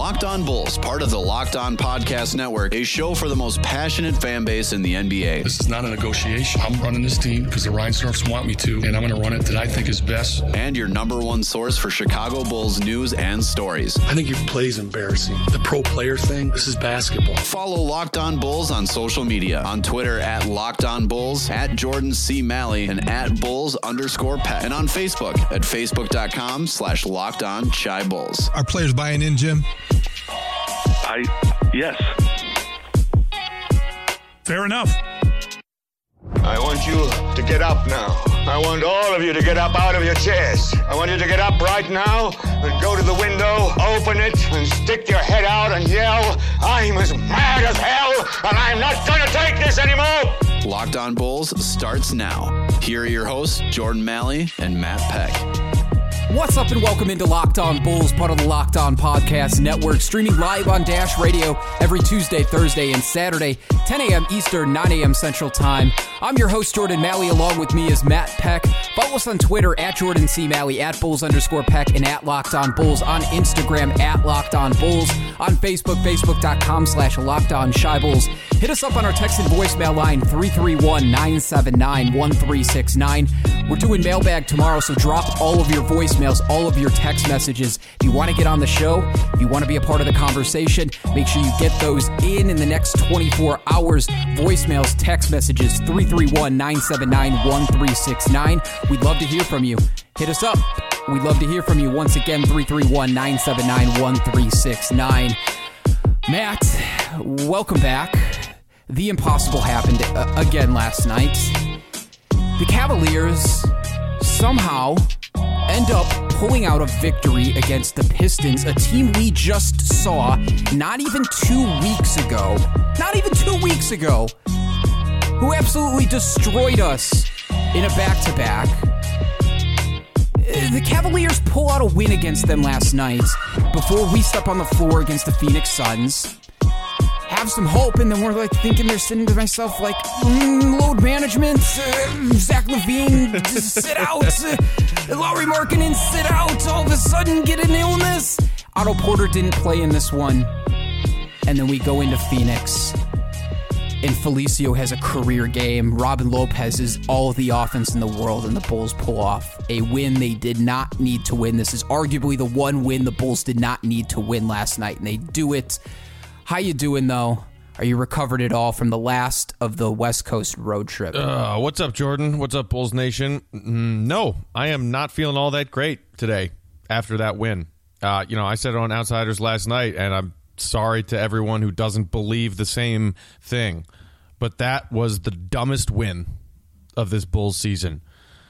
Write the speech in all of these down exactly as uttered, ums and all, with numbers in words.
Locked On Bulls, part of the Locked On Podcast Network, a show for the most passionate fan base in the N B A. This is not a negotiation. I'm running this team because the Reinsdorfs want me to, and I'm going to run it that I think is best. And your number one source for Chicago Bulls news and stories. I think your play is embarrassing. The pro player thing, this is basketball. Follow Locked On Bulls on social media. On Twitter at Locked On Bulls, at Jordan C. Malley, and at Bulls underscore Pet. And on Facebook at facebook.com slash Locked On Chi Bulls. Are players buying in, Jim? I, yes. Fair enough. I want you to get up now. I want all of you to get up out of your chairs. I want you to get up right now and go to the window, open it, and stick your head out and yell, I'm as mad as hell, and I'm not going to take this anymore. Locked On Bulls starts now. Here are your hosts, Jordan Malley and Matt Peck. What's up and welcome into Locked On Bulls, part of the Locked On Podcast Network, streaming live on Dash Radio every Tuesday, Thursday, and Saturday, ten a.m. Eastern, nine a.m. Central Time. I'm your host, Jordan Malley. Along with me is Matt Peck. Follow us on Twitter at Jordan C. Malley, at Bulls underscore Peck, and at Locked On Bulls. On Instagram at Locked On Bulls. On Facebook, facebook.com slash Locked On Chi Bulls. Hit us up on our text and voicemail line, three three one, nine seven nine, one three six nine. We're doing mailbag tomorrow, so drop all of your voicemails, all of your text messages. If you want to get on the show, if you want to be a part of the conversation, make sure you get those in in the next twenty-four hours. Voicemails, text messages, three three one, nine seven nine, one three six nine. We'd love to hear from you. Hit us up. We'd love to hear from you. Once again, three three one, nine seven nine, one three six nine. Matt, welcome back. The impossible happened uh, again last night. The Cavaliers somehow end up pulling out a victory against the Pistons, a team we just saw not even two weeks ago, not even two weeks ago, who absolutely destroyed us in a back-to-back. The Cavaliers pull out a win against them last night before we step on the floor against the Phoenix Suns. Have some hope, and then we're like thinking they're sitting to myself like, mm, load management, uh, Zach LaVine, just sit out, uh, Lauri Markkanen, sit out, all of a sudden get an illness. Otto Porter didn't play in this one, and then we go into Phoenix, and Felicio has a career game. Robin Lopez is all of the offense in the world, and the Bulls pull off a win they did not need to win. This is arguably the one win the Bulls did not need to win last night, and they do it. How you doing, though? Are you recovered at all from the last of the West Coast road trip? Uh, what's up, Jordan? What's up, Bulls Nation? Mm, no, I am not feeling all that great today after that win. Uh, you know, I said it on Outsiders last night, and I'm sorry to everyone who doesn't believe the same thing, but that was the dumbest win of this Bulls season.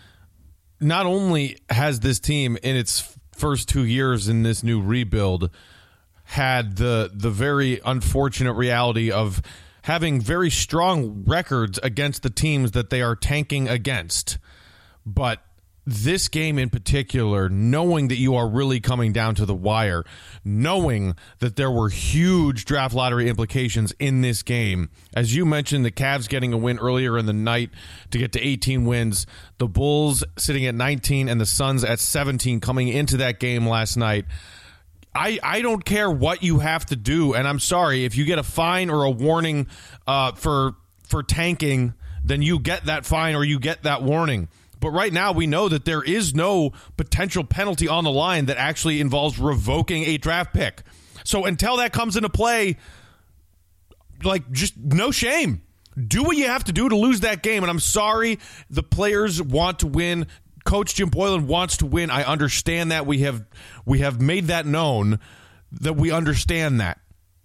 Not only has this team, in its first two years in this new rebuild, had the the very unfortunate reality of having very strong records against the teams that they are tanking against. But this game in particular, knowing that you are really coming down to the wire, knowing that there were huge draft lottery implications in this game. As you mentioned, the Cavs getting a win earlier in the night to get to eighteen wins, the Bulls sitting at nineteen and the Suns at seventeen coming into that game last night. I, I don't care what you have to do, and I'm sorry, if you get a fine or a warning uh, for for tanking, then you get that fine or you get that warning. But right now, we know that there is no potential penalty on the line that actually involves revoking a draft pick. So until that comes into play, like, just no shame. Do what you have to do to lose that game, and I'm sorry, the players want to win. Coach Jim Boylen wants to win. I understand that. We have we have made that known, that we understand that.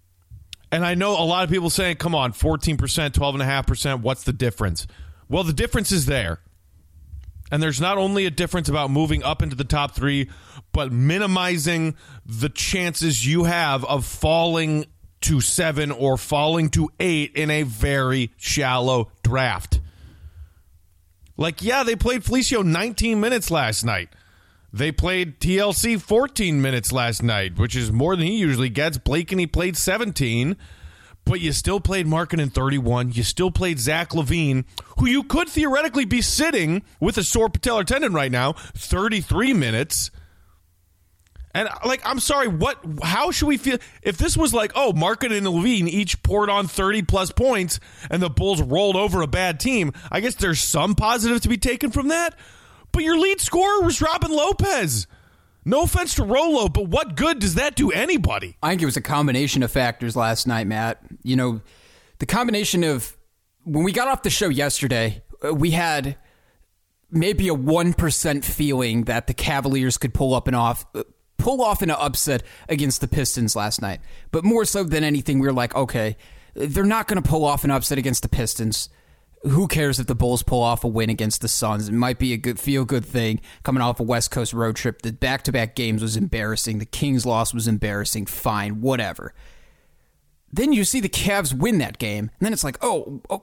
And I know a lot of people saying, come on, fourteen percent, twelve point five percent, what's the difference? Well, the difference is there. And there's not only a difference about moving up into the top three, but minimizing the chances you have of falling to seven or falling to eight in a very shallow draft. Like, yeah, they played Felicio nineteen minutes last night. They played T L C fourteen minutes last night, which is more than he usually gets. Blakeney played seventeen, but you still played Markkanen thirty-one. You still played Zach LaVine, who you could theoretically be sitting with a sore patellar tendon right now, thirty-three minutes. And, like, I'm sorry, what? How should we feel? If this was like, oh, Markkanen and Levine each poured on thirty-plus points and the Bulls rolled over a bad team, I guess there's some positive to be taken from that. But your lead scorer was Robin Lopez. No offense to Rolo, but what good does that do anybody? I think it was a combination of factors last night, Matt. You know, the combination of, when we got off the show yesterday, we had maybe a one percent feeling that the Cavaliers could pull up and off... pull off an upset against the Pistons last night. But more so than anything, we were like, okay, they're not going to pull off an upset against the Pistons. Who cares if the Bulls pull off a win against the Suns? It might be a good feel-good thing coming off a West Coast road trip. The back-to-back games was embarrassing. The Kings loss was embarrassing. Fine, whatever. Then you see the Cavs win that game, and then it's like, oh, oh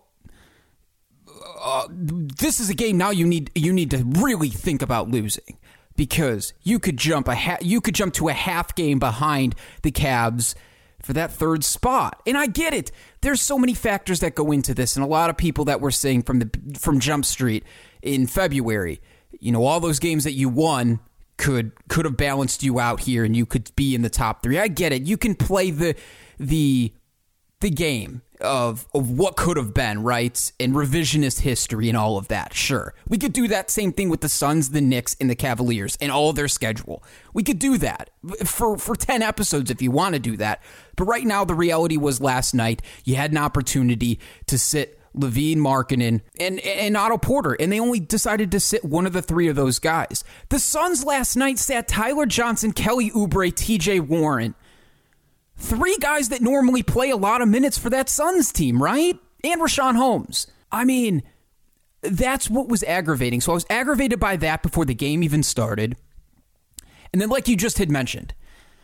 uh, this is a game now you need you need to really think about losing. Because you could jump a ha- you could jump to a half game behind the Cavs for that third spot. And I get it. There's so many factors that go into this, and a lot of people that were saying from the from Jump Street in February, you know, all those games that you won could could have balanced you out here and you could be in the top three. I get it. You can play the the the game of of what could have been, right? And revisionist history and all of that. Sure. We could do that same thing with the Suns, the Knicks, and the Cavaliers and all their schedule. We could do that for, for ten episodes if you want to do that. But right now, the reality was last night, you had an opportunity to sit Levine, Markkanen, and, and Otto Porter, and they only decided to sit one of the three of those guys. The Suns last night sat Tyler Johnson, Kelly Oubre, T J Warren. Three guys that normally play a lot of minutes for that Suns team, right? And Rashawn Holmes. I mean, that's what was aggravating. So I was aggravated by that before the game even started. And then like you just had mentioned,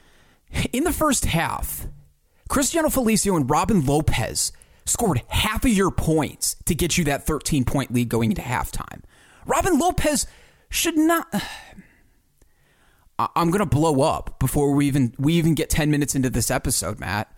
in the first half, Cristiano Felicio and Robin Lopez scored half of your points to get you that thirteen-point lead going into halftime. Robin Lopez should not... I'm going to blow up before we even we even get ten minutes into this episode, Matt.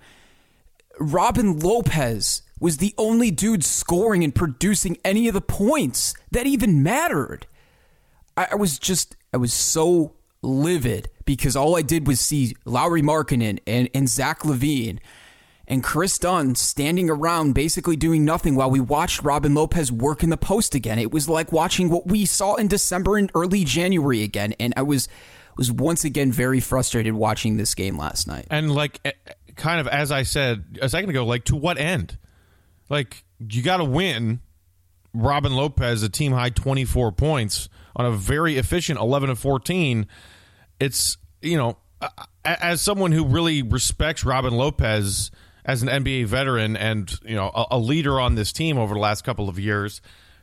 Robin Lopez was the only dude scoring and producing any of the points that even mattered. I, I was just, I was so livid because all I did was see Lauri Markkanen and, and Zach LaVine and Chris Dunn standing around basically doing nothing while we watched Robin Lopez work in the post again. It was like watching what we saw in December and early January again, and I was... was once again very frustrated watching this game last night. And like, kind of as I said a second ago, like to what end? Like, you got to win. Robin Lopez, a team high twenty-four points on a very efficient eleven of fourteen. It's, you know, as someone who really respects Robin Lopez as an N B A veteran and, you know, a, a leader on this team over the last couple of years,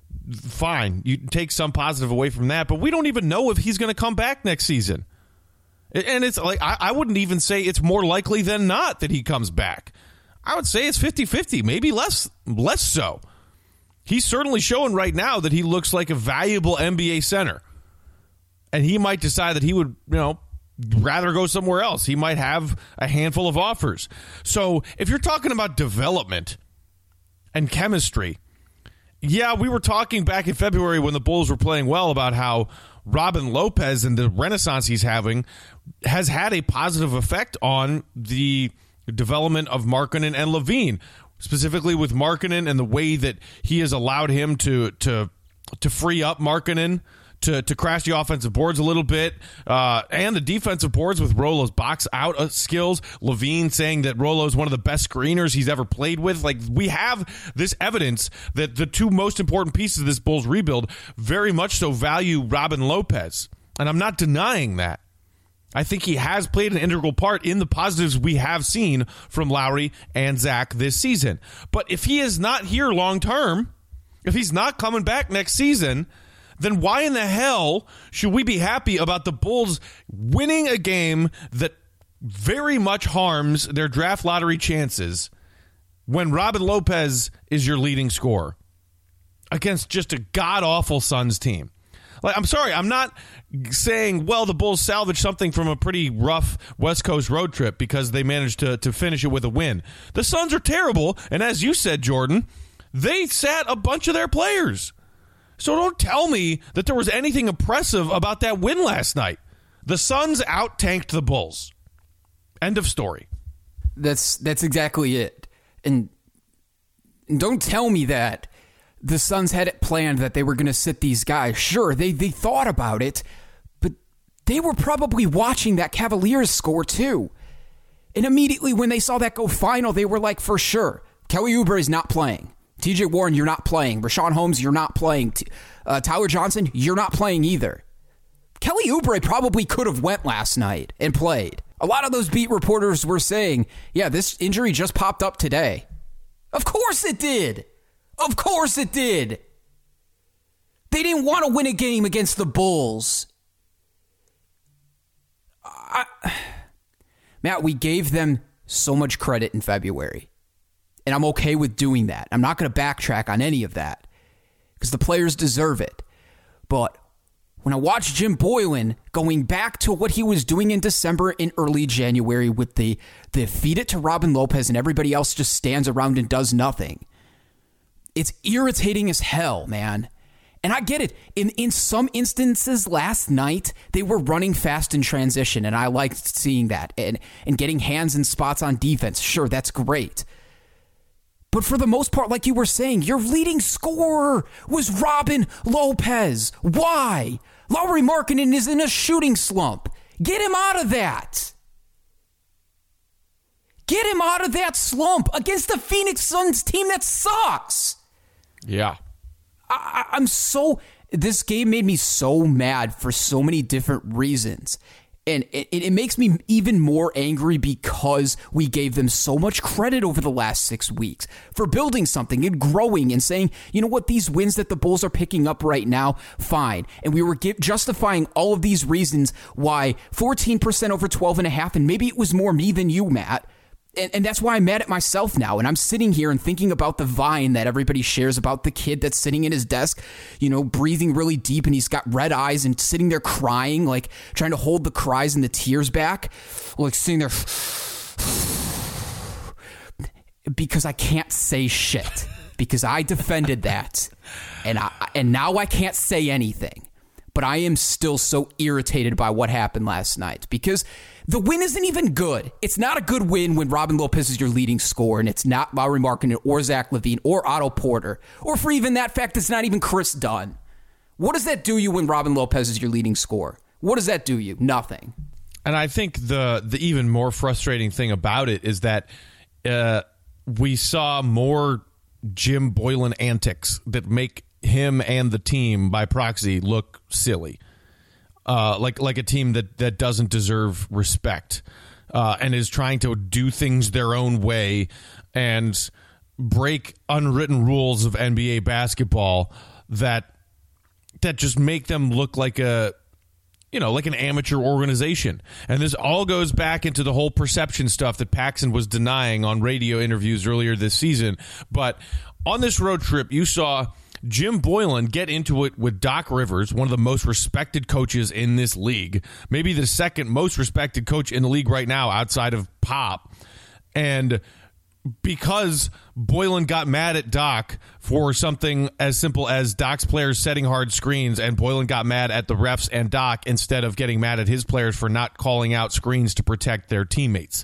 fine, you take some positive away from that, but we don't even know if he's going to come back next season. And it's like, I, I wouldn't even say it's more likely than not that he comes back. I would say it's fifty-fifty, maybe less less so. He's certainly showing right now that he looks like a valuable N B A center. And he might decide that he would, you know, rather go somewhere else. He might have a handful of offers. So if you're talking about development and chemistry, yeah, we were talking back in February when the Bulls were playing well about how Robin Lopez and the renaissance he's having has had a positive effect on the development of Markkanen and Levine, specifically with Markkanen and the way that he has allowed him to to to free up Markkanen to to crash the offensive boards a little bit, uh, and the defensive boards with Rolo's box out skills. Levine saying that Rolo is one of the best screeners he's ever played with. Like, we have this evidence that the two most important pieces of this Bulls rebuild very much so value Robin Lopez, and I'm not denying that. I think he has played an integral part in the positives we have seen from Lauri and Zach this season. But if he is not here long term, if he's not coming back next season, then why in the hell should we be happy about the Bulls winning a game that very much harms their draft lottery chances when Robin Lopez is your leading scorer against just a god-awful Suns team? Like, I'm sorry, I'm not saying, well, the Bulls salvaged something from a pretty rough West Coast road trip because they managed to, to finish it with a win. The Suns are terrible, and as you said, Jordan, they sat a bunch of their players. So don't tell me that there was anything impressive about that win last night. The Suns out-tanked the Bulls. End of story. That's that's exactly it. And don't tell me that the Suns had it planned that they were going to sit these guys. Sure, they, they thought about it, but they were probably watching that Cavaliers score too. And immediately when they saw that go final, they were like, for sure, Kelly Oubre is not playing. T J Warren, you're not playing. Rashawn Holmes, you're not playing. Uh, Tyler Johnson, you're not playing either. Kelly Oubre probably could have went last night and played. A lot of those beat reporters were saying, yeah, this injury just popped up today. Of course it did. Of course it did. They didn't want to win a game against the Bulls. I, Matt, we gave them so much credit in February. And I'm okay with doing that. I'm not going to backtrack on any of that because the players deserve it. But when I watch Jim Boylen going back to what he was doing in December and early January with the, the feed it to Robin Lopez and everybody else just stands around and does nothing, it's irritating as hell, man. And I get it. In in some instances last night, they were running fast in transition, and I liked seeing that. And, and getting hands and spots on defense. Sure, that's great. But for the most part, like you were saying, your leading scorer was Robin Lopez. Why? Lauri Markkanen is in a shooting slump. Get him out of that. Get him out of that slump against the Phoenix Suns team that sucks. Yeah. I, I'm so... This game made me so mad for so many different reasons. And it, it makes me even more angry because we gave them so much credit over the last six weeks for building something and growing and saying, you know what, these wins that the Bulls are picking up right now, fine. And we were give, justifying all of these reasons why fourteen percent over twelve and a half, and maybe it was more me than you, Matt. And, and that's why I'm mad at myself now. And I'm sitting here and thinking about the Vine that everybody shares about the kid that's sitting in his desk, you know, breathing really deep, and he's got red eyes and sitting there crying, like trying to hold the cries and the tears back, like sitting there because I can't say shit because I defended that. And I, and now I can't say anything. But I am still so irritated by what happened last night because the win isn't even good. It's not a good win when Robin Lopez is your leading scorer, and it's not Lauri Markkanen or Zach LaVine or Otto Porter, or for even that fact, it's not even Chris Dunn. What does that do you when Robin Lopez is your leading scorer? What does that do you? Nothing. And I think the the even more frustrating thing about it is that uh, we saw more Jim Boylen antics that make him and the team by proxy look silly, uh, like like a team that, that doesn't deserve respect uh, and is trying to do things their own way and break unwritten rules of N B A basketball that that just make them look like a you know like an amateur organization. And this all goes back into the whole perception stuff that Paxson was denying on radio interviews earlier this season. But on this road trip, you saw Jim Boylen get into it with Doc Rivers, one of the most respected coaches in this league, maybe the second most respected coach in the league right now outside of Pop. And because Boylen got mad at Doc for something as simple as Doc's players setting hard screens, and Boylen got mad at the refs and Doc instead of getting mad at his players for not calling out screens to protect their teammates.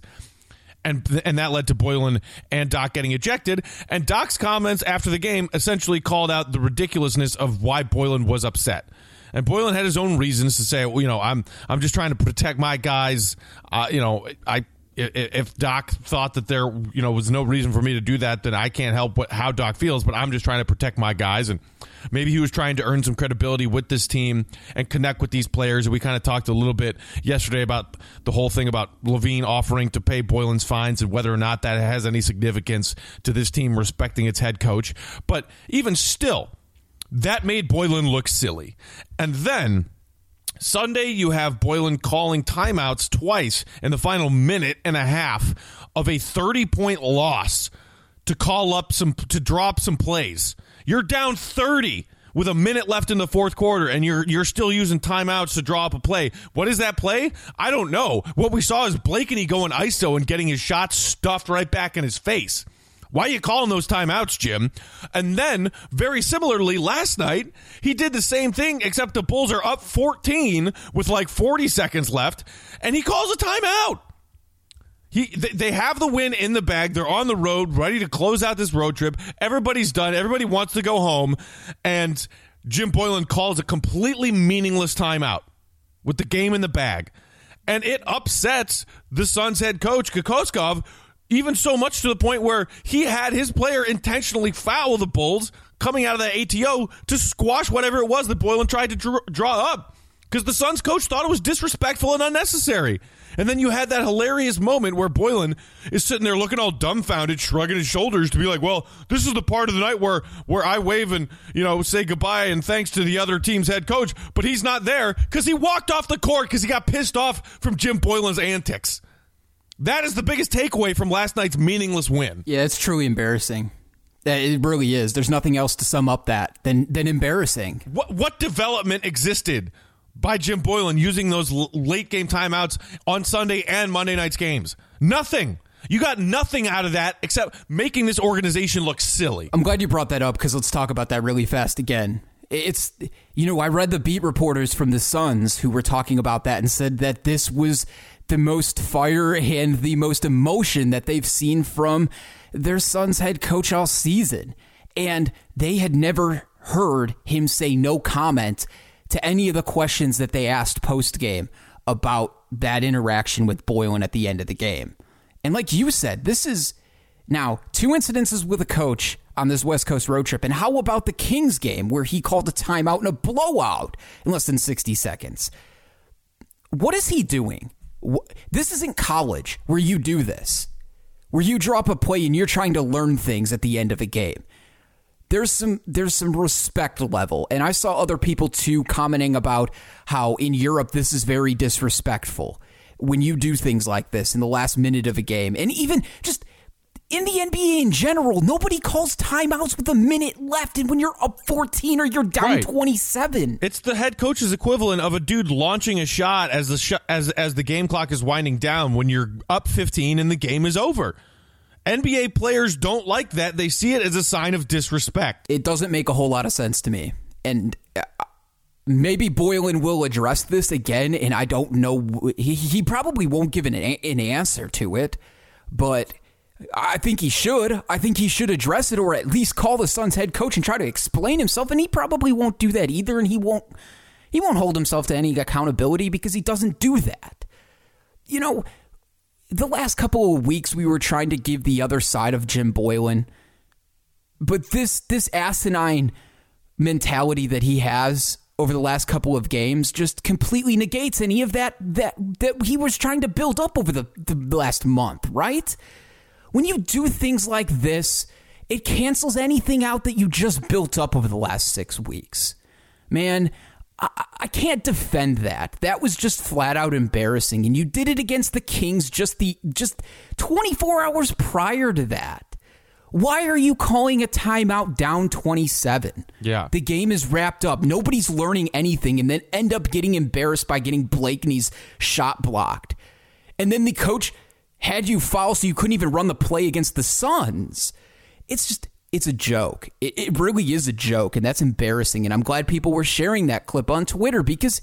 And and that led to Boylen and Doc getting ejected. And Doc's comments after the game essentially called out the ridiculousness of why Boylen was upset. And Boylen had his own reasons to say, well, you know, I'm I'm just trying to protect my guys. Uh, you know, I if Doc thought that there you know was no reason for me to do that, then I can't help what, how Doc feels. But I'm just trying to protect my guys. And maybe he was trying to earn some credibility with this team and connect with these players. And we kind of talked a little bit yesterday about the whole thing about LaVine offering to pay Boylen's fines and whether or not that has any significance to this team respecting its head coach. But even still, that made Boylen look silly. And then Sunday, you have Boylen calling timeouts twice in the final minute and a half of a thirty-point loss to call up some, to drop some plays. You're down thirty with a minute left in the fourth quarter, and you're you're still using timeouts to draw up a play. What is that play? I don't know. What we saw is Blakeney going I S O and getting his shot stuffed right back in his face. Why are you calling those timeouts, Jim? And then, very similarly, last night, he did the same thing, except the Bulls are up fourteen with like forty seconds left, and he calls a timeout. He, they have the win in the bag. They're on the road, ready to close out this road trip. Everybody's done. Everybody wants to go home. And Jim Boylen calls a completely meaningless timeout with the game in the bag. And it upsets the Suns head coach, Kokoskov, even so much to the point where he had his player intentionally foul the Bulls coming out of the A T O to squash whatever it was that Boylen tried to dr- draw up. Because the Suns coach thought it was disrespectful and unnecessary. And then you had that hilarious moment where Boylen is sitting there looking all dumbfounded, shrugging his shoulders to be like, well, this is the part of the night where, where I wave and, you know, say goodbye and thanks to the other team's head coach. But he's not there because he walked off the court because he got pissed off from Jim Boylen's antics. That is the biggest takeaway from last night's meaningless win. Yeah, it's truly embarrassing. It really is. There's nothing else to sum up that than, than embarrassing. What, what development existed by Jim Boylen using those l- late game timeouts on Sunday and Monday night's games? Nothing. You got nothing out of that except making this organization look silly. I'm glad you brought that up because let's talk about that really fast again. It's, you know, I read the beat reporters from the Suns who were talking about that and said that this was the most fire and the most emotion that they've seen from their Suns head coach all season. And they had never heard him say no comment to any of the questions that they asked post-game about that interaction with Boylen at the end of the game. And like you said, this is now two incidences with a coach on this West Coast road trip. And how about the Kings game where he called a timeout and a blowout in less than sixty seconds? What is he doing? This isn't college where you do this, where you drop a play and you're trying to learn things at the end of a game. There's some there's some respect level. And I saw other people, too, commenting about how in Europe this is very disrespectful when you do things like this in the last minute of a game. And even just in the N B A in general, nobody calls timeouts with a minute left and when you're up fourteen or you're down right. twenty-seven. It's the head coach's equivalent of a dude launching a shot as the sh- as as the game clock is winding down when you're up fifteen and the game is over. N B A players don't like that. They see it as a sign of disrespect. It doesn't make a whole lot of sense to me. And maybe Boylen will address this again, and I don't know. He, he probably won't give an, an answer to it, but I think he should. I think he should address it or at least call the Suns head coach and try to explain himself, and he probably won't do that either, and he won't, he won't hold himself to any accountability because he doesn't do that. You know, the last couple of weeks we were trying to give the other side of Jim Boylen, but this this asinine mentality that he has over the last couple of games just completely negates any of that that that he was trying to build up over the, the last month, right? When you do things like this, it cancels anything out that you just built up over the last six weeks. Man, I, I can't defend that. That was just flat out embarrassing. And you did it against the Kings just the just twenty-four hours prior to that. Why are you calling a timeout down twenty-seven? Yeah. The game is wrapped up. Nobody's learning anything and then end up getting embarrassed by getting Blakeney's shot blocked. And then the coach had you foul so you couldn't even run the play against the Suns. It's just... It's a joke. It, it really is a joke, and that's embarrassing. And I'm glad people were sharing that clip on Twitter because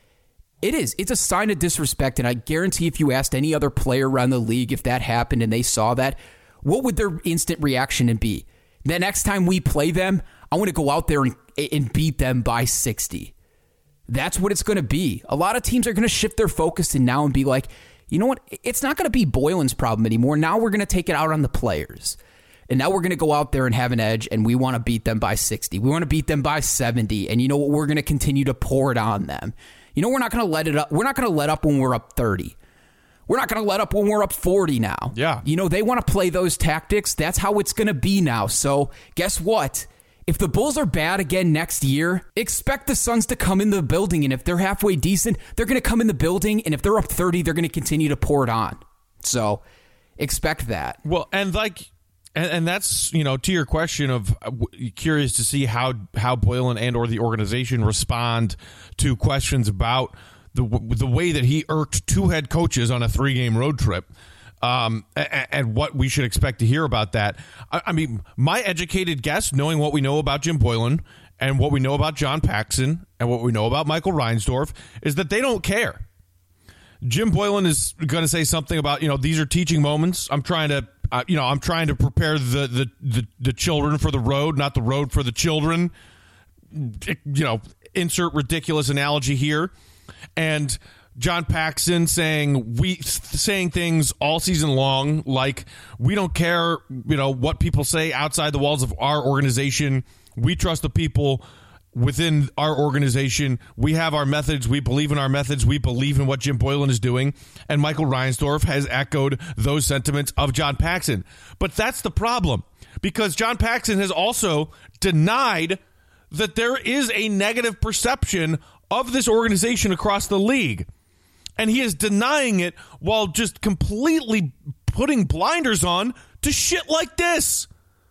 it is. It's a sign of disrespect, and I guarantee if you asked any other player around the league if that happened and they saw that, what would their instant reaction be? The next time we play them, I want to go out there and, and beat them by sixty. That's what it's going to be. A lot of teams are going to shift their focus and now and be like, you know what? It's not going to be Boylen's problem anymore. Now we're going to take it out on the players. And now we're going to go out there and have an edge, and we want to beat them by sixty. We want to beat them by seventy, and you know what? We're going to continue to pour it on them. You know, we're not going to let it up. We're not going to let up when we're up thirty. We're not going to let up when we're up forty now. Yeah. You know, they want to play those tactics. That's how it's going to be now. So guess what? If the Bulls are bad again next year, expect the Suns to come in the building, and if they're halfway decent, they're going to come in the building, and if they're up thirty, they're going to continue to pour it on. So expect that. Well, and like... And, and that's, you know, to your question of uh, w- curious to see how how Boylen and or the organization respond to questions about the w- the way that he irked two head coaches on a three game road trip. um, and, and what we should expect to hear about that. I, I mean, my educated guess, knowing what we know about Jim Boylen and what we know about John Paxson and what we know about Michael Reinsdorf, is that they don't care. Jim Boylen is going to say something about, you know, these are teaching moments. I'm trying to, uh, you know, I'm trying to prepare the, the, the, the children for the road, not the road for the children. You know, insert ridiculous analogy here. And John Paxson saying we saying things all season long like, we don't care, you know, what people say outside the walls of our organization. We trust the people within our organization. We have our methods. We believe in our methods. We believe in what Jim Boylen is doing. And Michael Reinsdorf has echoed those sentiments of John Paxson. But that's the problem, because John Paxson has also denied that there is a negative perception of this organization across the league. And he is denying it while just completely putting blinders on to shit like this.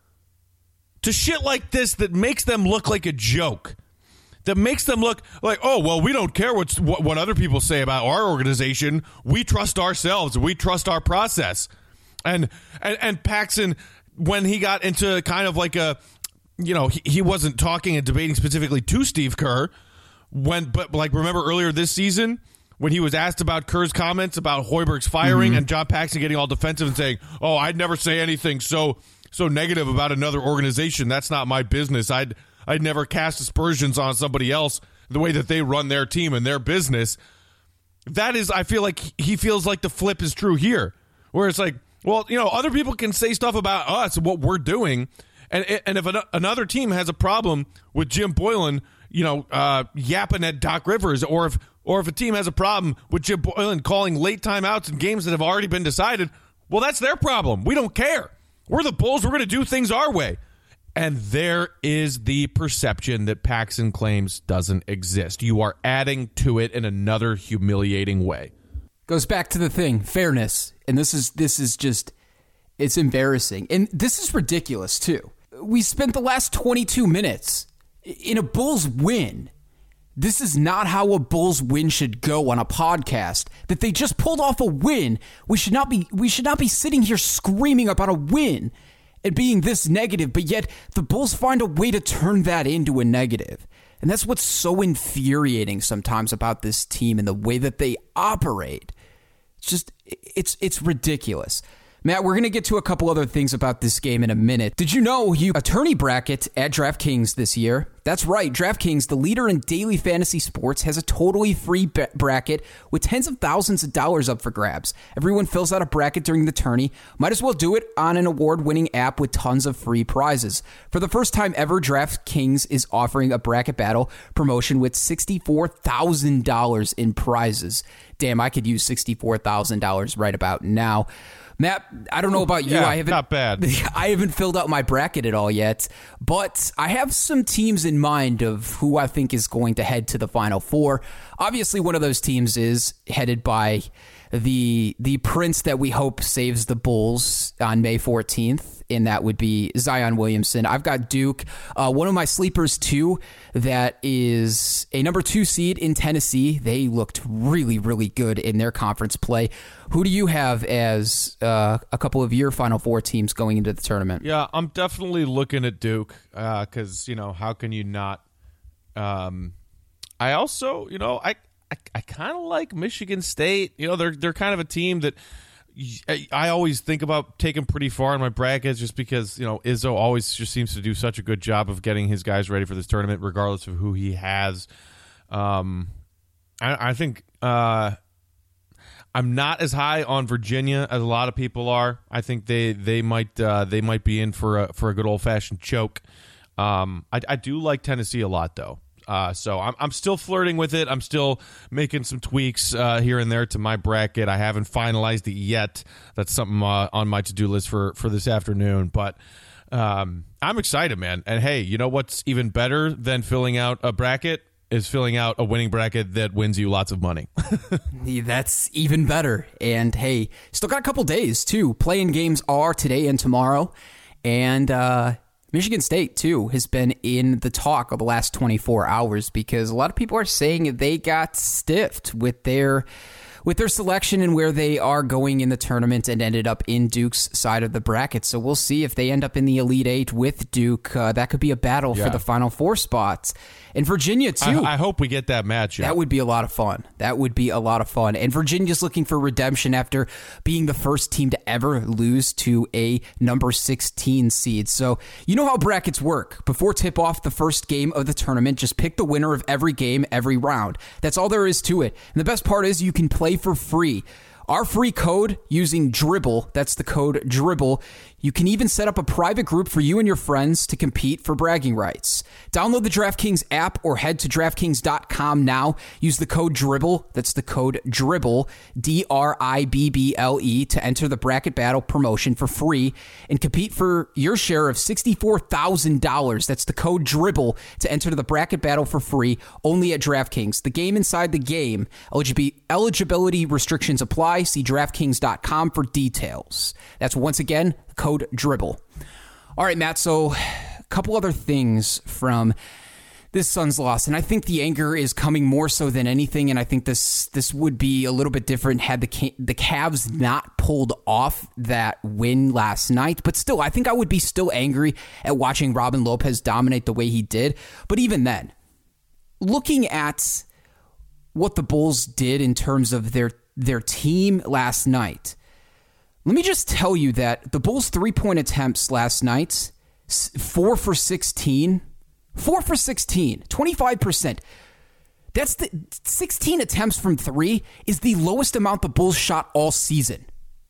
To shit like this that makes them look like a joke. That makes them look like, oh, well, we don't care what's, what, what other people say about our organization. We trust ourselves. We trust our process. And, and, and Paxson, when he got into kind of like a, you know, he, he wasn't talking and debating specifically to Steve Kerr, when, but like, remember earlier this season when he was asked about Kerr's comments about Hoiberg's firing, mm-hmm. and John Paxson getting all defensive and saying, oh, I'd never say anything so so negative about another organization. That's not my business. I'd I'd never cast aspersions on somebody else the way that they run their team and their business. That is, I feel like he feels like the flip is true here, where it's like, well, you know, other people can say stuff about us and what we're doing, and and if an, another team has a problem with Jim Boylen, you know, uh, yapping at Doc Rivers, or if or if a team has a problem with Jim Boylen calling late timeouts in games that have already been decided, well, that's their problem. We don't care. We're the Bulls. We're going to do things our way. And there is the perception that Paxson claims doesn't exist. You are adding to it in another humiliating way. Goes back to the thing, fairness. And this is this is just, it's embarrassing. And this is ridiculous, too. We spent the last twenty-two minutes in a Bulls win. This is not how a Bulls win should go on a podcast. That they just pulled off a win. We should not be we should not be sitting here screaming about a win and being this negative, but yet the Bulls find a way to turn that into a negative. And that's what's so infuriating sometimes about this team and the way that they operate. It's just it's it's ridiculous. Matt, we're going to get to a couple other things about this game in a minute. Did you know you attorney bracket at DraftKings this year? That's right. DraftKings, the leader in daily fantasy sports, has a totally free b- bracket with tens of thousands of dollars up for grabs. Everyone fills out a bracket during the tourney. Might as well do it on an award-winning app with tons of free prizes. For the first time ever, DraftKings is offering a bracket battle promotion with sixty-four thousand dollars in prizes. Damn, I could use sixty-four thousand dollars right about now. Matt, I don't know about you. Yeah, I haven't, not bad. I haven't filled out my bracket at all yet, but I have some teams in mind of who I think is going to head to the Final Four. Obviously, one of those teams is headed by the the prince that we hope saves the Bulls on May fourteenth, and that would be Zion Williamson. I've got Duke. Uh, one of my sleepers, too, that is a number two seed in Tennessee. They looked really, really good in their conference play. Who do you have as uh, a couple of your Final Four teams going into the tournament? Yeah, I'm definitely looking at Duke because, uh, you know, how can you not? Um, I also, you know, I I, I kind of like Michigan State. You know, they're they're kind of a team that I, I always think about taking pretty far in my brackets just because, you know, Izzo always just seems to do such a good job of getting his guys ready for this tournament, regardless of who he has. Um, I, I think uh, I'm not as high on Virginia as a lot of people are. I think they they might uh, they might be in for a for a good old fashioned choke. Um, I, I do like Tennessee a lot, though. Uh, so I'm I'm still flirting with it. I'm still making some tweaks uh, here and there to my bracket. I haven't finalized it yet. That's something uh, on my to-do list for, for this afternoon. But um, I'm excited, man. And hey, you know what's even better than filling out a bracket is filling out a winning bracket that wins you lots of money. That's even better. And hey, still got a couple days too. Playing games are today and tomorrow, and uh, Michigan State, too, has been in the talk of the last twenty-four hours because a lot of people are saying they got stiffed with their with their selection and where they are going in the tournament and ended up in Duke's side of the bracket. So we'll see if they end up in the Elite Eight with Duke. Uh, that could be a battle yeah. for the Final Four spots. And Virginia, too. I, I hope we get that matchup. That would be a lot of fun. That would be a lot of fun. And Virginia's looking for redemption after being the first team to ever lose to a number sixteen seed. So you know how brackets work. Before tip-off the first game of the tournament, just pick the winner of every game, every round. That's all there is to it. And the best part is you can play for free. Our free code using Dribble, that's the code Dribble. You can even set up a private group for you and your friends to compete for bragging rights. Download the DraftKings app or head to DraftKings dot com now. Use the code Dribble, that's the code Dribble, D R I B B L E, to enter the bracket battle promotion for free and compete for your share of sixty-four thousand dollars. That's the code Dribble to enter the bracket battle for free, only at DraftKings. The game inside the game. Eligibility restrictions apply. See DraftKings dot com for details. That's once again code Dribble. All right, Matt, so a couple other things from this Suns loss, and I think the anger is coming more so than anything, and I think this this would be a little bit different had the the Cavs not pulled off that win last night, but still, I think I would be still angry at watching Robin Lopez dominate the way he did. But even then, looking at what the Bulls did in terms of their their team last night, let me just tell you that the Bulls' three-point attempts last night, four for sixteen, four for sixteen, twenty-five percent. That's the sixteen attempts from three is the lowest amount the Bulls shot all season.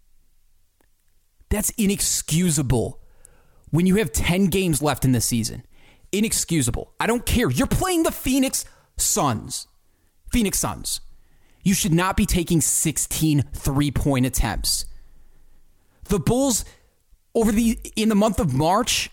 That's inexcusable when you have ten games left in the season. Inexcusable. I don't care. You're playing the Phoenix Suns. Phoenix Suns. You should not be taking sixteen three-point attempts. The Bulls, over the in the month of March,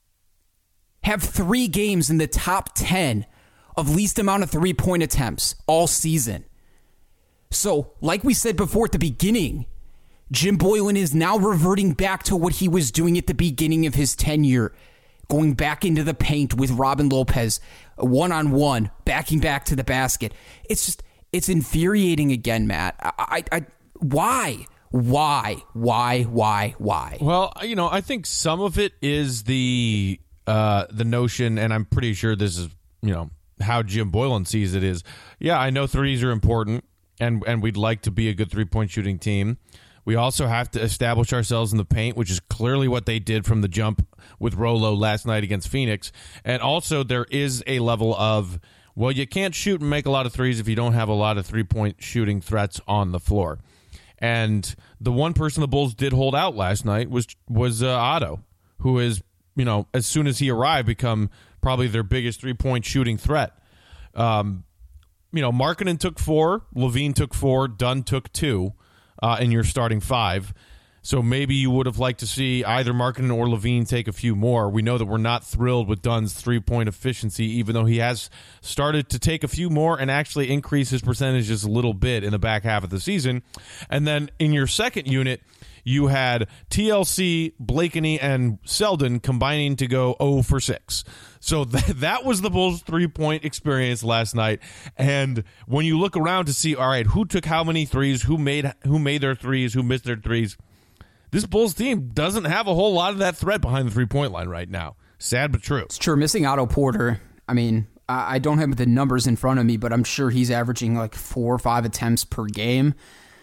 have three games in the top ten of least amount of three-point attempts all season. So, like we said before at the beginning, Jim Boylen is now reverting back to what he was doing at the beginning of his tenure, going back into the paint with Robin Lopez, one-on-one, backing back to the basket. It's just, it's infuriating again, Matt. I, I, I why? Why? Why? Why? Why? Well, you know, I think some of it is the uh, the notion, and I'm pretty sure this is, you know, how Jim Boylen sees it is, yeah, I know threes are important, and and we'd like to be a good three-point shooting team. We also have to establish ourselves in the paint, which is clearly what they did from the jump with Rolo last night against Phoenix. And also there is a level of, well, you can't shoot and make a lot of threes if you don't have a lot of three-point shooting threats on the floor. And the one person the Bulls did hold out last night was was uh, Otto, who is, you know, as soon as he arrived, become probably their biggest three-point shooting threat. Um, you know, Markkanen took four, Levine took four, Dunn took two uh, in your starting five. So maybe you would have liked to see either Markkanen or Levine take a few more. We know that we're not thrilled with Dunn's three-point efficiency, even though he has started to take a few more and actually increase his percentages a little bit in the back half of the season. And then in your second unit, you had T L C, Blakeney, and Selden combining to go zero for six. So that, that was the Bulls' three-point experience last night. And when you look around to see, all right, who took how many threes, who made who made their threes, who missed their threes, this Bulls team doesn't have a whole lot of that threat behind the three-point line right now. Sad but true. It's true. Missing Otto Porter, I mean, I don't have the numbers in front of me, but I'm sure he's averaging like four or five attempts per game.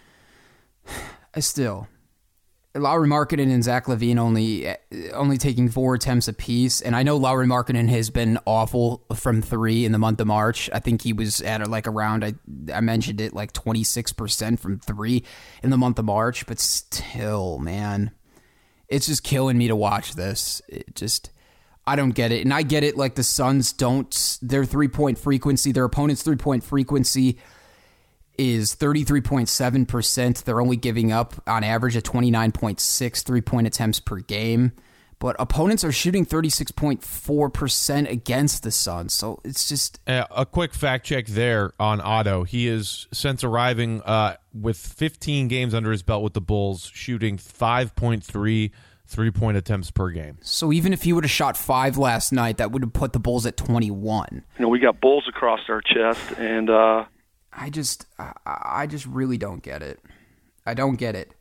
Still, Lauri Markkanen and Zach LaVine only only taking four attempts apiece, and I know Lauri Markkanen has been awful from three in the month of March. I think he was at like around, I, I mentioned it, like twenty-six percent from three in the month of March, but still, man, it's just killing me to watch this. It just, I don't get it, and I get it, like the Suns don't, their three-point frequency, their opponent's three-point frequency is thirty-three point seven percent. They're only giving up on average a twenty-nine point six three-point attempts per game. But opponents are shooting thirty-six point four percent against the Suns. So it's just... Uh, a quick fact check there on Otto. He is, since arriving uh, with fifteen games under his belt with the Bulls, shooting five point three three-point attempts per game. So even if he would have shot five last night, that would have put the Bulls at twenty-one. You know, we got Bulls across our chest, and... uh I just, I, I just really don't get it. I don't get it.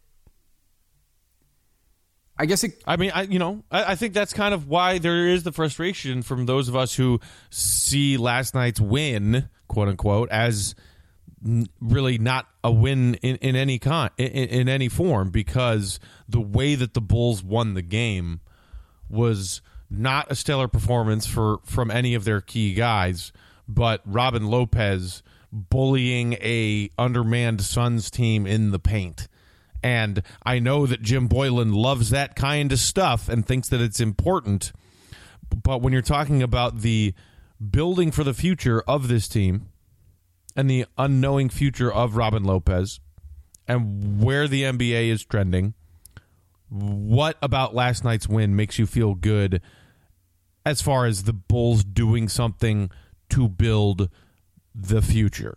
I guess it. I mean, I you know, I, I think that's kind of why there is the frustration from those of us who see last night's win, quote unquote, as n- really not a win in, in any con in, in any form, because the way that the Bulls won the game was not a stellar performance for from any of their key guys, but Robin Lopez bullying a undermanned Suns team in the paint. And I know that Jim Boylan loves that kind of stuff and thinks that it's important. But when you're talking about the building for the future of this team and the unknowing future of Robin Lopez and where the N B A is trending, what about last night's win makes you feel good as far as the Bulls doing something to build the future?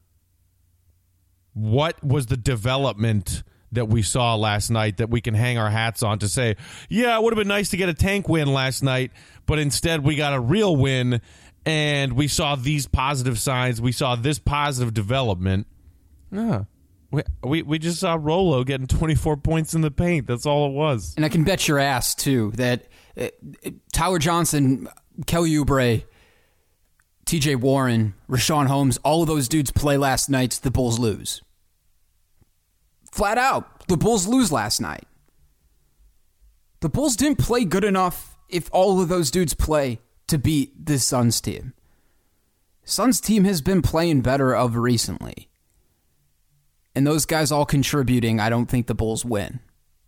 What was the development that we saw last night that we can hang our hats on to say, yeah, it would have been nice to get a tank win last night, but instead we got a real win and we saw these positive signs, we saw this positive development? Yeah. We, we we just saw Rolo getting twenty-four points in the paint. That's all it was. And I can bet your ass, too, that uh, Tyler Johnson, Kelly Oubre, T J Warren, Rashawn Holmes, all of those dudes play last night, the Bulls lose. Flat out, the Bulls lose last night. The Bulls didn't play good enough if all of those dudes play to beat this Suns team. Suns team has been playing better of recently. And those guys all contributing, I don't think the Bulls win.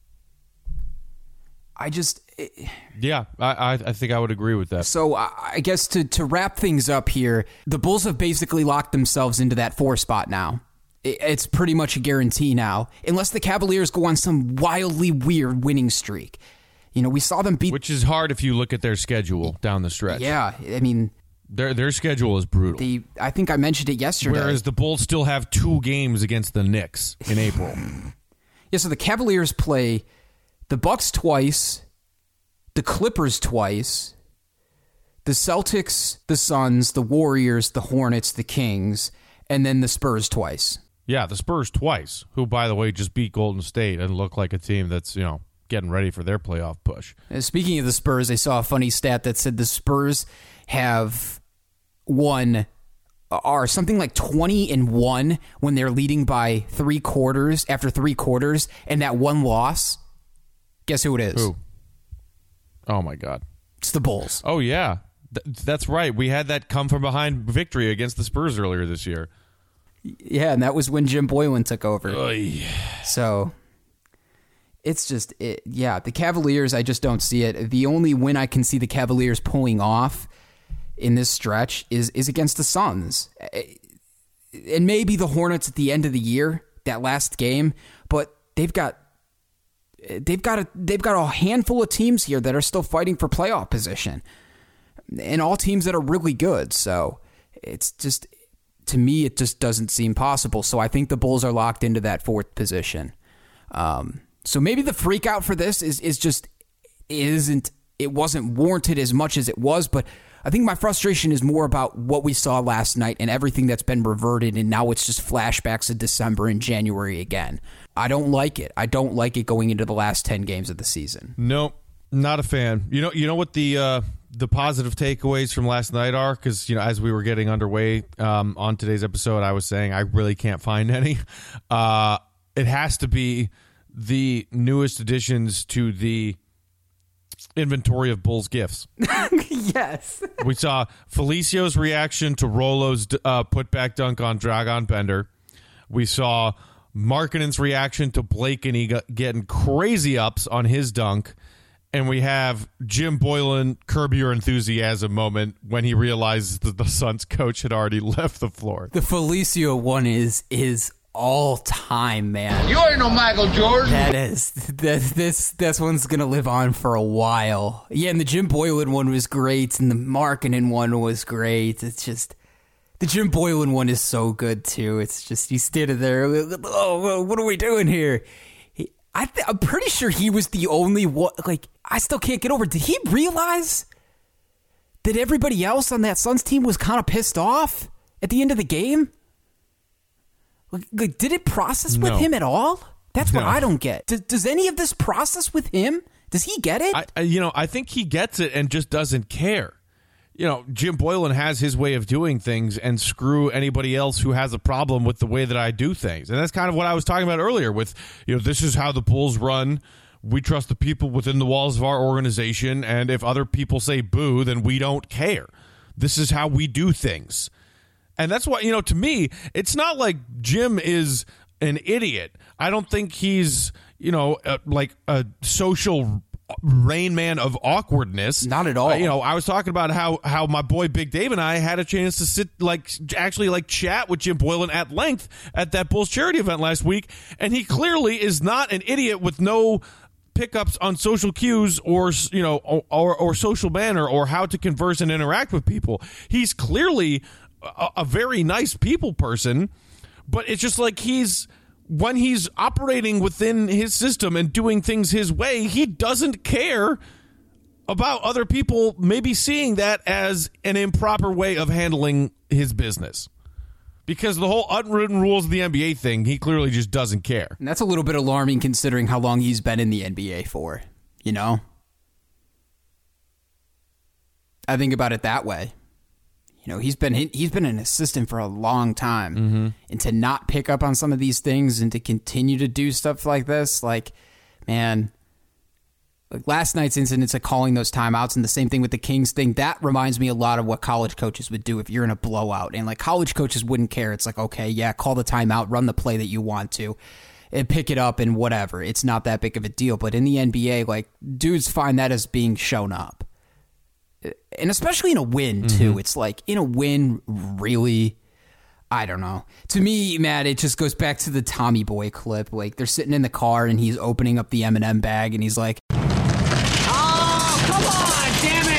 I just... It, yeah, I, I think I would agree with that. So I, I guess to, to wrap things up here, the Bulls have basically locked themselves into that four spot now. It's pretty much a guarantee now, unless the Cavaliers go on some wildly weird winning streak. You know, we saw them beat... Which is hard if you look at their schedule down the stretch. Yeah, I mean... Their their schedule is brutal. The I think I mentioned it yesterday. Whereas the Bulls still have two games against the Knicks in April. Yeah, so the Cavaliers play the Bucks twice, the Clippers twice, the Celtics, the Suns, the Warriors, the Hornets, the Kings, and then the Spurs twice. Yeah, the Spurs twice, who, by the way, just beat Golden State and look like a team that's, you know, getting ready for their playoff push. And speaking of the Spurs, I saw a funny stat that said the Spurs have won, are something like twenty and one when they're leading by three quarters, after three quarters, and that one loss, guess who it is? Who? Oh, my God. It's the Bulls. Oh, yeah. Th- that's right. We had that come from behind victory against the Spurs earlier this year. Yeah, and that was when Jim Boylan took over. Oy. So it's just, it, yeah, the Cavaliers, I just don't see it. The only win I can see the Cavaliers pulling off in this stretch is is against the Suns. And maybe the Hornets at the end of the year, that last game, but they've got they've got a they've got a handful of teams here that are still fighting for playoff position. And all teams that are really good. So it's just, to me, it just doesn't seem possible. So I think the Bulls are locked into that fourth position. Um, so maybe the freak out for this is is just isn't it wasn't warranted as much as it was, but I think my frustration is more about what we saw last night and everything that's been reverted, and now it's just flashbacks of December and January again. I don't like it. I don't like it going into the last ten games of the season. Nope, not a fan. You know, you know what the uh, the positive takeaways from last night are? Because, you know, as we were getting underway um, on today's episode, I was saying I really can't find any. Uh, it has to be the newest additions to the inventory of Bulls gifts. Yes. We saw Felicio's reaction to Rolo's uh, putback dunk on Dragan Bender. We saw Markkanen's reaction to Blake and he got, getting crazy ups on his dunk. And we have Jim Boylan curb your enthusiasm moment when he realizes that the Suns coach had already left the floor. The Felicio one is is all time, man. You ain't no Michael Jordan. That is that this this one's gonna live on for a while. Yeah, and the Jim Boylan one was great, and the Markkanen one was great. It's just the Jim Boylan one is so good too. It's just he's standing there. Oh, what are we doing here? He, I th- I'm pretty sure he was the only one. Like, I still can't get over. Did he realize that everybody else on that Suns team was kind of pissed off at the end of the game? Like, did it process with No. him at all? That's what No. I don't get. Does, does any of this process with him? Does he get it? I, I, you know, I think he gets it and just doesn't care. You know, Jim Boylan has his way of doing things, and screw anybody else who has a problem with the way that I do things. And that's kind of what I was talking about earlier with, you know, this is how the Bulls run. We trust the people within the walls of our organization, and if other people say boo, then we don't care. This is how we do things. And that's why, you know, to me, it's not like Jim is an idiot. I don't think he's, you know, uh, like a social Rain Man of awkwardness. Not at all. Uh, you know, I was talking about how how my boy Big Dave and I had a chance to sit, like, actually, like, chat with Jim Boylan at length at that Bulls charity event last week, and he clearly is not an idiot with no pickups on social cues or, you know, or, or social manner or how to converse and interact with people. He's clearly a, a very nice people person, but it's just like he's, when he's operating within his system and doing things his way, he doesn't care about other people maybe seeing that as an improper way of handling his business. Because the whole unwritten rules of the N B A thing, he clearly just doesn't care. And that's a little bit alarming considering how long he's been in the N B A for, you know? I think about it that way. You know, he's been he's been an assistant for a long time, mm-hmm. and to not pick up on some of these things and to continue to do stuff like this, like, man, like last night's incidents of calling those timeouts and the same thing with the Kings thing, that reminds me a lot of what college coaches would do if you're in a blowout. And like college coaches wouldn't care. It's like, okay, yeah, call the timeout, run the play that you want to, and pick it up and whatever. It's not that big of a deal. But in the N B A, like, dudes find that as being shown up. And especially in a win, too. Mm-hmm. It's like, in a win, really, I don't know. To me, Matt, it just goes back to the Tommy Boy clip. Like, they're sitting in the car, and he's opening up the M and M bag, and he's like, oh, come on, damn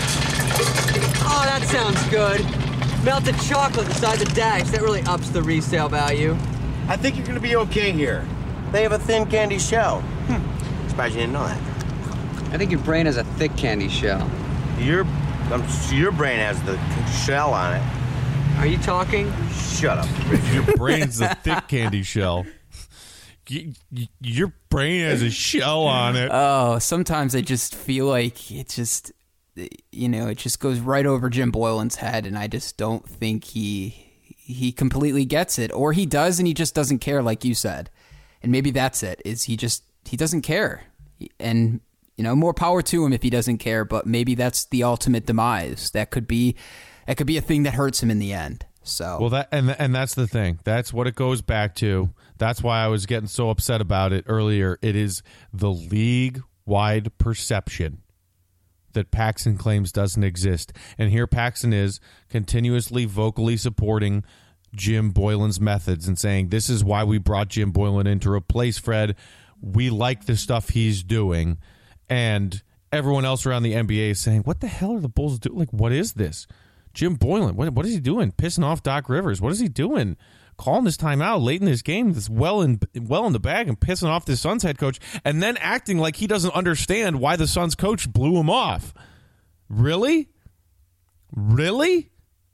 it! Oh, that sounds good. Melted chocolate inside the dash. That really ups the resale value. I think you're going to be okay here. They have a thin candy shell. Hmm. Surprised you didn't know that. I think your brain has a thick candy shell. Your, um, your brain has the shell on it. Are you talking? Shut up. Your brain's a thick candy shell. Y- y- your brain has a shell on it. Oh, sometimes I just feel like it just, you know, it just goes right over Jim Boylan's head, and I just don't think he he completely gets it. Or he does, and he just doesn't care, like you said. And maybe that's it, is he just, he doesn't care. And you know, more power to him if he doesn't care, but maybe that's the ultimate demise. That could be that could be a thing that hurts him in the end. So well, that and and that's the thing. That's what it goes back to. That's why I was getting so upset about it earlier. It is the league-wide perception that Paxson claims doesn't exist. And here Paxson is continuously vocally supporting Jim Boylan's methods and saying, this is why we brought Jim Boylan in to replace Fred. We like the stuff he's doing. And everyone else around the N B A is saying, what the hell are the Bulls doing? Like, what is this? Jim Boylan, what, what is he doing? Pissing off Doc Rivers. What is he doing? Calling this timeout late in this game that's well in, well in the bag and pissing off the Suns head coach and then acting like he doesn't understand why the Suns coach blew him off. Really? Really?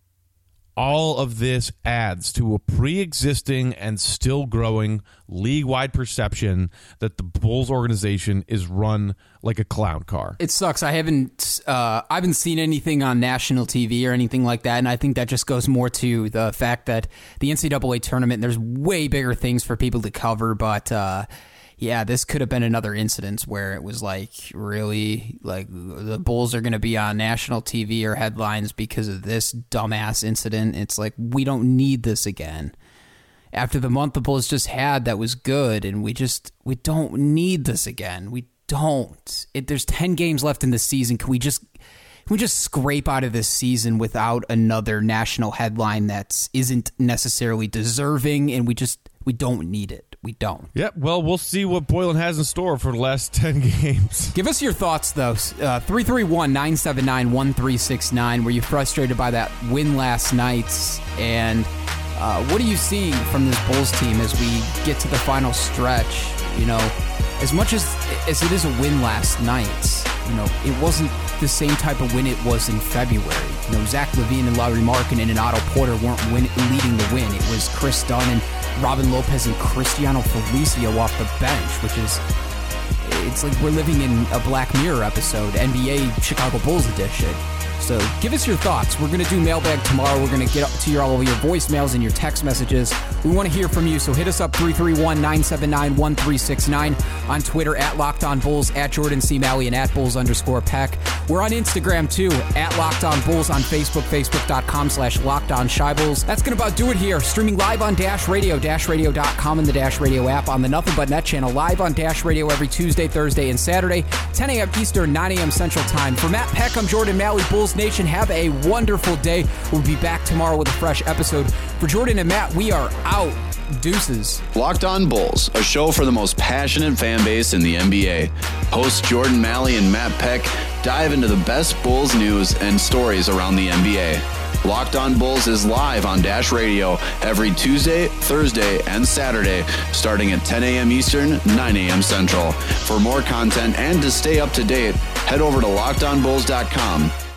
All of this adds to a pre-existing and still growing league-wide perception that the Bulls organization is run like a clown car. It sucks. I haven't uh, I haven't seen anything on national T V or anything like that, and I think that just goes more to the fact that the N C double A tournament, there's way bigger things for people to cover, but uh, yeah, this could have been another incident where it was like, really, like, the Bulls are going to be on national T V or headlines because of this dumbass incident. It's like, we don't need this again. After the month the Bulls just had that was good, and we just, we don't need this again. We don't. It, there's ten games left in the season. Can we just... Can we just scrape out of this season without another national headline that isn't necessarily deserving, and we just, we don't need it. We don't. Yeah, well, we'll see what Boylan has in store for the last ten games. Give us your thoughts, though. Uh, three three one, nine seven nine, one three six nine. Were you frustrated by that win last night? And uh, what are you seeing from this Bulls team as we get to the final stretch? You know, as much as, as it is a win last night, you know, it wasn't the same type of win it was in February. You know, Zach LaVine and Lauri Markkanen and Otto Porter weren't win, leading the win. It was Chris Dunn and Robin Lopez and Cristiano Felicio off the bench, which is, it's like we're living in a Black Mirror episode, N B A Chicago Bulls edition. So give us your thoughts. We're going to do mailbag tomorrow. We're going to get up to your, all of your voicemails and your text messages. We want to hear from you, so hit us up three three one, nine seven nine, one three six nine on Twitter, at Locked On Bulls, at Jordan C. Malley, and at Bulls underscore Peck. We're on Instagram, too, at Locked On Bulls, on Facebook, facebook.com slash Locked On Shy Bulls. That's going to about do it here. Streaming live on Dash Radio, dash radio dot com, and the Dash Radio app, on the Nothing But Net channel, live on Dash Radio every Tuesday, Thursday, and Saturday, ten a.m. Eastern, nine a.m. Central Time. For Matt Peck, I'm Jordan Malley. Bulls Nation, have a wonderful day. We'll be back tomorrow with a fresh episode. For Jordan and Matt, we are out. Deuces. Locked On Bulls, a show for the most passionate fan base in the N B A. Hosts Jordan Malley and Matt Peck dive into the best Bulls news and stories around the N B A. Locked On Bulls is live on Dash Radio every Tuesday, Thursday, and Saturday, starting at ten a.m. Eastern, nine a.m. Central. For more content and to stay up to date, head over to locked on bulls dot com.